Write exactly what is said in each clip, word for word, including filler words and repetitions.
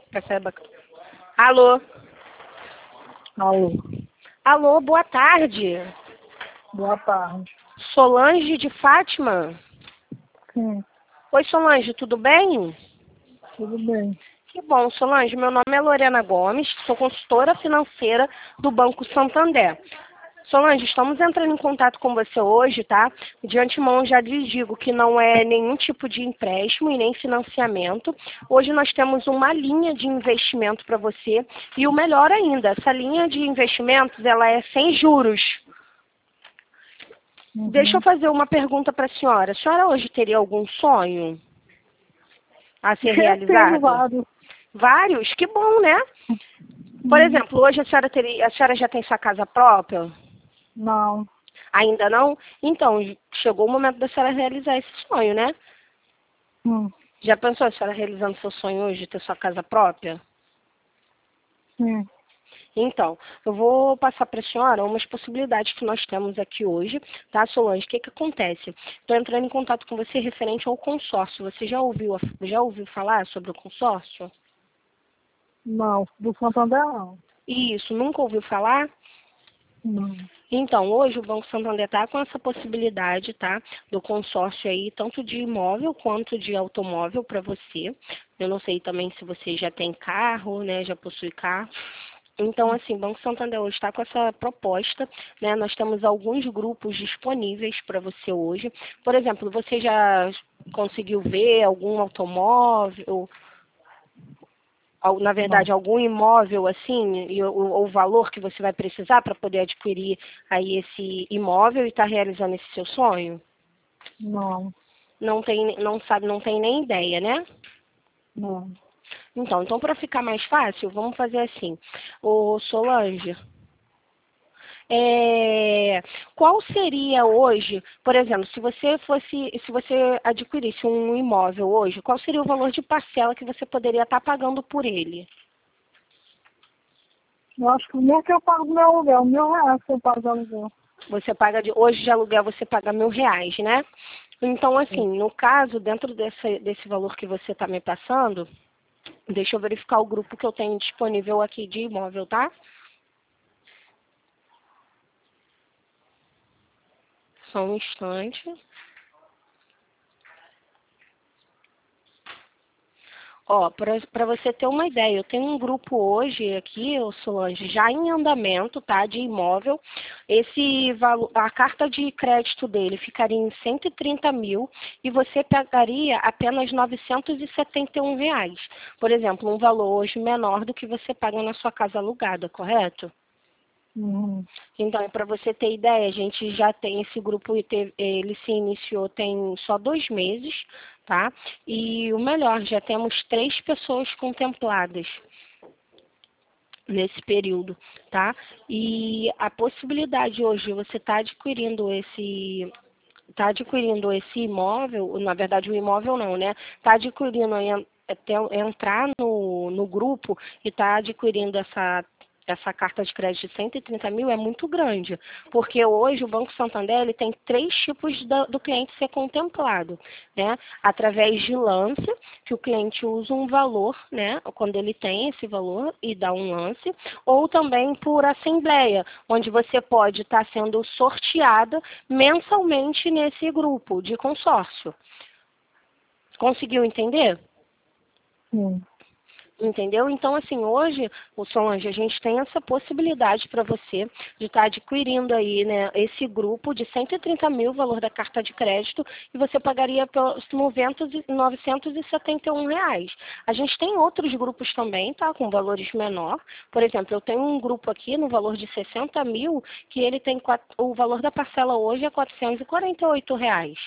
Receba. Alô? Alô, Alô, boa tarde. boa tarde. Solange de Fátima? Sim, Oi, Solange, tudo bem? tudo bem. Que bom, Solange. Meu nome é Lorena Gomes, sou consultora financeira do Banco Santander. Solange, estamos entrando em contato com você hoje, tá? De antemão, já lhe digo que não é nenhum tipo de empréstimo e nem financiamento. Hoje nós temos uma linha de investimento para você e o melhor ainda, essa linha de investimentos, ela é sem juros. Uhum. Deixa eu fazer uma pergunta para a senhora. A senhora hoje teria algum sonho a ser Eu tenho realizado? vários. Vários? Que bom, né? Por Hum, exemplo, hoje a senhora, teria, a senhora já tem sua casa própria? Não, Ainda não? Então, chegou o momento da senhora realizar esse sonho, né? hum, Já pensou a senhora realizando seu sonho hoje de ter sua casa própria? sim. Então, eu vou passar para a senhora umas possibilidades que nós temos aqui hoje, tá, Solange? O que que acontece? Estou entrando em contato com você referente ao consórcio. Você já ouviu, já ouviu falar sobre o consórcio? Não, do Santander não. Isso, nunca ouviu falar? Não. Então, hoje o Banco Santander está com essa possibilidade, tá, do consórcio aí, tanto de imóvel quanto de automóvel para você. Eu não sei também se você já tem carro, né, já possui carro. Então, assim, o Banco Santander hoje está com essa proposta, né? Nós temos alguns grupos disponíveis para você hoje. Por exemplo, você já conseguiu ver algum automóvel, al- na Não, verdade, algum imóvel assim, e o, o valor que você vai precisar para poder adquirir aí esse imóvel e estar realizando esse seu sonho? não, Não tem, não sabe, não tem nem ideia, né? não. Então, então para ficar mais fácil, vamos fazer assim. Ô Solange, é, qual seria hoje, por exemplo, se você fosse, se você adquirisse um imóvel hoje, qual seria o valor de parcela que você poderia estar pagando por ele? Eu acho que nem que eu pago meu aluguel, mil reais que eu pago de aluguel. Você paga de, hoje de aluguel você paga mil reais, né? Então, Sim. assim, no caso, dentro desse, desse valor que você está me passando, deixa eu verificar o grupo que eu tenho disponível aqui de imóvel, tá? Só um instante. Ó, para você ter uma ideia, eu tenho um grupo hoje aqui, ô Solange, já em andamento, tá, de imóvel. Esse valor, a carta de crédito dele ficaria em cento e trinta mil e você pagaria apenas novecentos e setenta e um reais. Por exemplo, um valor hoje menor do que você paga na sua casa alugada, correto? Uhum. Então, para você ter ideia, a gente já tem esse grupo, e teve- ele se iniciou tem só dois meses, tá? E o melhor, já temos três pessoas contempladas nesse período, tá? E a possibilidade hoje, você está adquirindo esse está adquirindo esse imóvel, na verdade o imóvel não, né? Está adquirindo, en- é, tem- entrar no, no grupo e está adquirindo essa, essa carta de crédito de cento e trinta mil é muito grande, porque hoje o Banco Santander ele tem três tipos da- do cliente ser contemplado, né? Através de lance, que o cliente usa um valor, né? Quando ele tem esse valor e dá um lance, ou também por assembleia, onde você pode estar sendo sorteada mensalmente nesse grupo de consórcio. Conseguiu entender? Sim. Entendeu? Então, assim, hoje, o Solange, a gente tem essa possibilidade para você de estar adquirindo aí, né, esse grupo de cento e trinta mil, valor da carta de crédito, e você pagaria pelos noventa e- novecentos e setenta e um reais. A gente tem outros grupos também, tá, com valores menor. Por exemplo, eu tenho um grupo aqui no valor de sessenta mil, que ele tem, quat- o valor da parcela hoje é quatrocentos e quarenta e oito reais.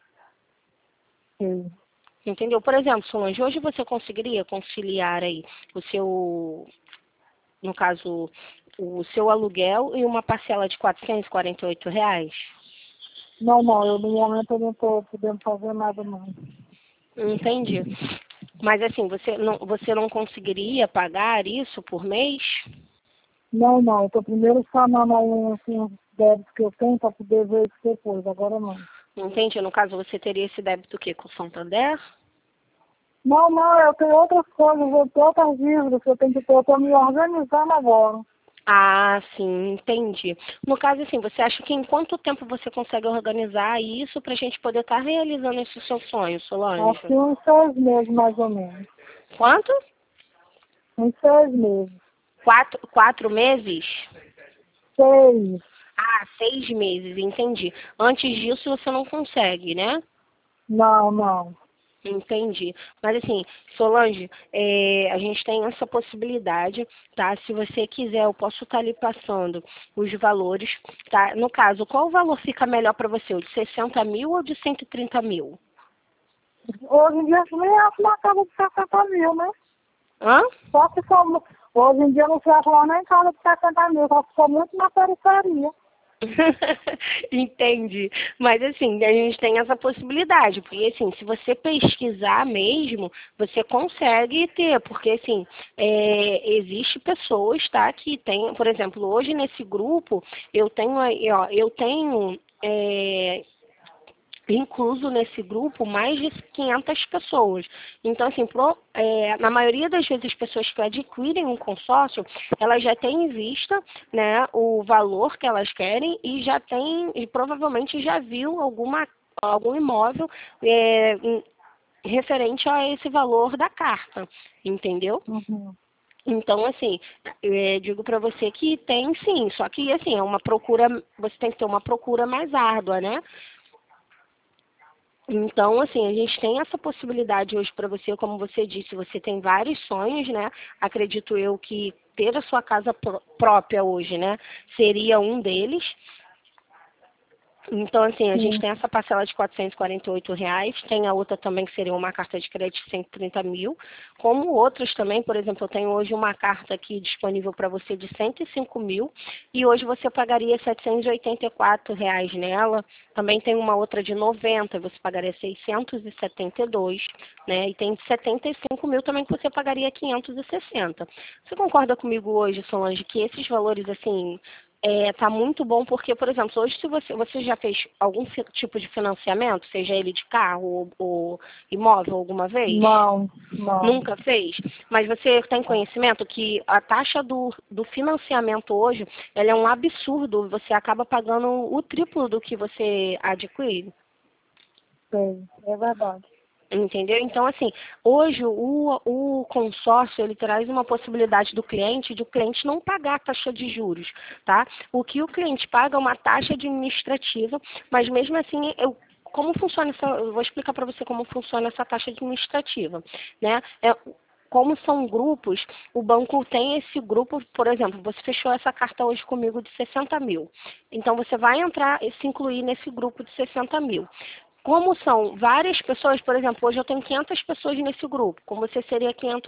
Sim. Entendeu? Por exemplo, Solange, hoje você conseguiria conciliar aí o seu, no caso, o seu aluguel e uma parcela de quatrocentos e quarenta e oito reais? Não, não, eu no momento eu não estou podendo fazer nada não. Entendi. Mas assim, você não, você não conseguiria pagar isso por mês? Não, não, eu estou primeiro chamando um, assim, uns débitos que eu tenho para poder ver isso depois, agora não. Entende? No caso, você teria esse débito o quê? Com o Santander? Não, não, eu tenho outras coisas, eu tenho outras dívidas que eu tenho que ter, eu estou me organizando agora. Ah, sim, entendi. No caso, assim, você acha que em quanto tempo você consegue organizar isso para a gente poder estar realizando esse seu sonho, Solange? Acho que uns seis meses, mais ou menos. Quanto? Uns seis meses. Quatro, quatro meses? Seis. Ah, seis meses, entendi. Antes disso você não consegue, né? Não, não. Entendi. Mas assim, Solange, é, a gente tem essa possibilidade, tá? Se você quiser, eu posso estar lhe passando os valores, tá? No caso, qual valor fica melhor para você? O de sessenta mil ou de cento e trinta mil? Hoje em dia nem acho uma casa de sessenta mil, né? Hã? Só se for, hoje em dia não se acha nem casa de sessenta mil, só se for muito na periferia. Entendi. Mas assim, a gente tem essa possibilidade, porque assim, se você pesquisar mesmo, você consegue ter, porque assim, é, existe pessoas, tá, que tem, por exemplo, hoje nesse grupo, eu tenho aí, ó, eu tenho é, incluso nesse grupo mais de quinhentas pessoas. Então, assim, pro, é, na maioria das vezes as pessoas que adquirem um consórcio, elas já têm em vista, né, o valor que elas querem e já tem, e provavelmente já viu alguma, algum imóvel é, em- referente a esse valor da carta, entendeu? Uhum. Então, assim, é, digo para você que tem sim, só que, assim, é uma procura, você tem que ter uma procura mais árdua, né? Então, assim, a gente tem essa possibilidade hoje para você, como você disse, você tem vários sonhos, né? Acredito eu que ter a sua casa pró- própria hoje, né, seria um deles. Então, assim, a gente Sim. tem essa parcela de quatrocentos e quarenta e oito reais, tem a outra também que seria uma carta de crédito de cento e trinta mil, como outras também, por exemplo, eu tenho hoje uma carta aqui disponível para você de cento e cinco mil, e hoje você pagaria setecentos e oitenta e quatro reais nela, também tem uma outra de noventa, você pagaria seiscentos e setenta e dois, né, e tem de setenta e cinco mil também que você pagaria quinhentos e sessenta. Você concorda comigo hoje, Solange, que esses valores, assim, é, tá muito bom porque, por exemplo, hoje se você, você já fez algum fi- tipo de financiamento, seja ele de carro ou, ou imóvel alguma vez? Não, não. Nunca fez? Mas você tem conhecimento que a taxa do, do financiamento hoje, ela é um absurdo, você acaba pagando o triplo do que você adquire. Sei, é verdade. Entendeu? Então, assim, hoje o, o consórcio, ele traz uma possibilidade do cliente de o cliente não pagar a taxa de juros, tá? O que o cliente paga é uma taxa administrativa, mas mesmo assim, eu, como funciona essa, eu vou explicar para você como funciona essa taxa administrativa, né? É, como são grupos, o banco tem esse grupo, por exemplo, você fechou essa carta hoje comigo de sessenta mil. Então, você vai entrar e se incluir nesse grupo de sessenta mil. Como são várias pessoas, por exemplo, hoje eu tenho quinhentas pessoas nesse grupo, com você seria quinhentos